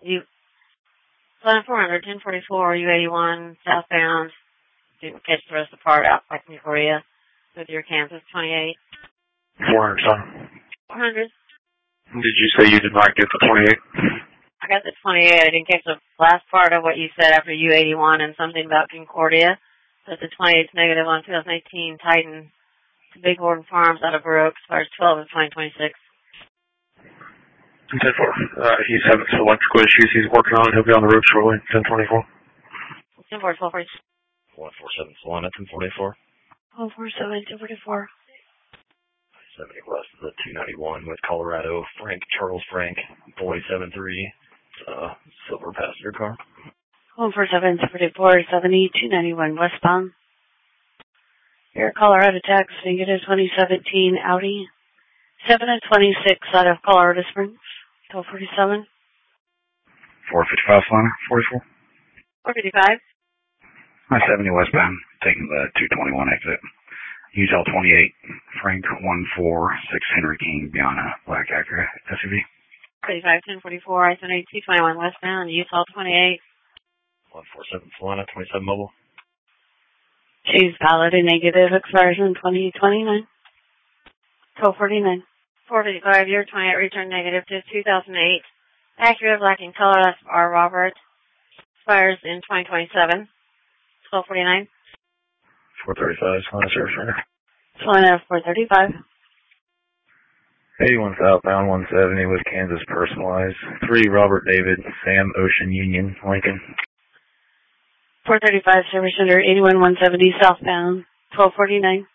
You, Plan 400, 1044, U81, southbound. Didn't catch the rest of the part out by Concordia with your Kansas 28. 400, son. 400. Did you say you did not get the 28? I got the 28. I didn't catch the last part of what you said after U81 and something about Concordia. But the 28 is negative on 2018 Titan to Big Horton Farms out of Baroque, expires 12 of 2026. 10-4. He's having some electrical issues he's working on. He'll be on the road shortly. 10-24. 10-4, 12-4. 147 Solana, 1044. 147, 1044. 70 west of the 291 with Colorado, Charles Frank, boy 73, silver passenger car. 147, 1044, 70, 291 westbound. Your Colorado tax, negative 2017 Audi. 7 of 26 out of Colorado Springs. 1247. 455 Solana, 44. 455. 70 westbound, taking the 221 exit. Utah 28, Frank 146, Henry King, Biana, Black Acura, SUV. 35, 1044, I-78, 221 westbound, Utah 28. 147 Solana, 27 mobile. She's valid and negative, expires in 2029. 1249. 455, year 28, return negative to 2008. Acura, black in color, that's R. Robert. Expires in 2027. 1249. 435 Solana service runner. Solana 435. 81 southbound, 170 with Kansas personalized. 3 Robert David, Sam Ocean Union, Lincoln. 435 service under 81 170 southbound. 1249.